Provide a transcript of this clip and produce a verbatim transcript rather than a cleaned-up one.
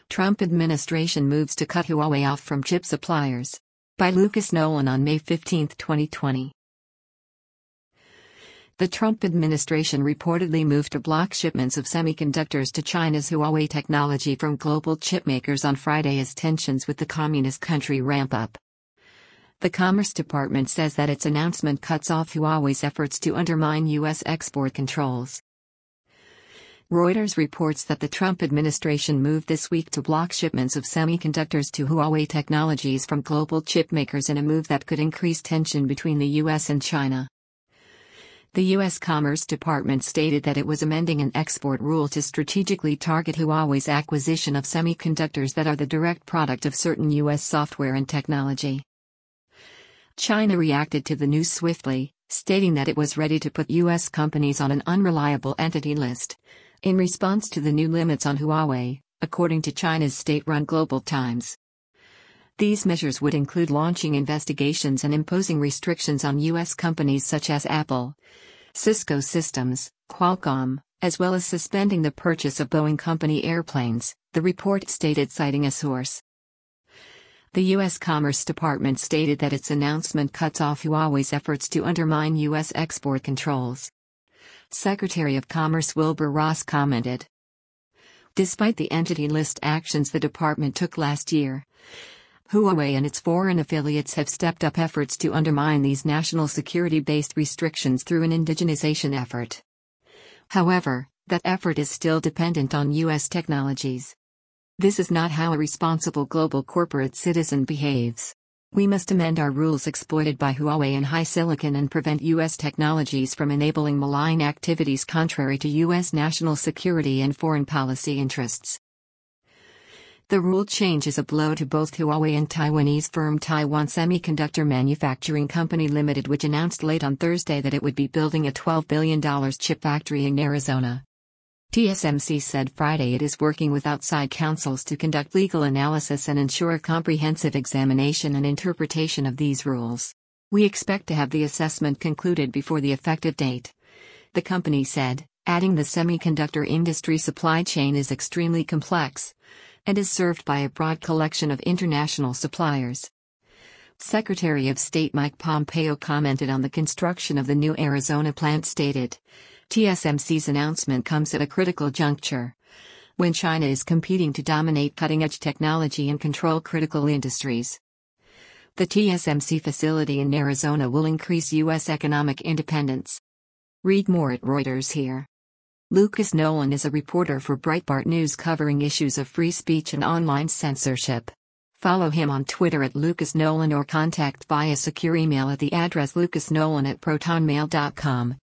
Trump administration moves to cut Huawei off from chip suppliers. By Lucas Nolan on May fifteenth, twenty twenty. The Trump administration reportedly moved to block shipments of semiconductors to China's Huawei technology from global chipmakers on Friday as tensions with the communist country ramp up. The Commerce Department says that its announcement cuts off Huawei's efforts to undermine U S export controls. Reuters reports that the Trump administration moved this week to block shipments of semiconductors to Huawei Technologies from global chipmakers in a move that could increase tension between the U S and China. The U S Commerce Department stated that it was amending an export rule to strategically target Huawei's acquisition of semiconductors that are the direct product of certain U S software and technology. China reacted to the news swiftly, stating that it was ready to put U S companies on an unreliable entity list, in response to the new limits on Huawei, according to China's state-run Global Times. These measures would include launching investigations and imposing restrictions on U S companies such as Apple, Cisco Systems, Qualcomm, as well as suspending the purchase of Boeing Company airplanes, the report stated, citing a source. The U S Commerce Department stated that its announcement cuts off Huawei's efforts to undermine U S export controls. Secretary of Commerce Wilbur Ross commented, "Despite the entity list actions the department took last year, Huawei and its foreign affiliates have stepped up efforts to undermine these national security-based restrictions through an indigenization effort. However, that effort is still dependent on U S technologies. This is not how a responsible global corporate citizen behaves. We must amend our rules exploited by Huawei and HiSilicon and prevent U S technologies from enabling malign activities contrary to U S national security and foreign policy interests." The rule change is a blow to both Huawei and Taiwanese firm Taiwan Semiconductor Manufacturing Company Limited, which announced late on Thursday that it would be building a twelve billion dollars chip factory in Arizona. T S M C said Friday it is working with outside counsels to conduct legal analysis and ensure a comprehensive examination and interpretation of these rules. "We expect to have the assessment concluded before the effective date," the company said, adding the semiconductor industry supply chain is extremely complex and is served by a broad collection of international suppliers. Secretary of State Mike Pompeo commented on the construction of the new Arizona plant, stated, "T S M C's announcement comes at a critical juncture, when China is competing to dominate cutting-edge technology and control critical industries. The T S M C facility in Arizona will increase U S economic independence." Read more at Reuters here. Lucas Nolan is a reporter for Breitbart News covering issues of free speech and online censorship. Follow him on Twitter at Lucas Nolan or contact via secure email at the address lucasnolan at protonmail dot com.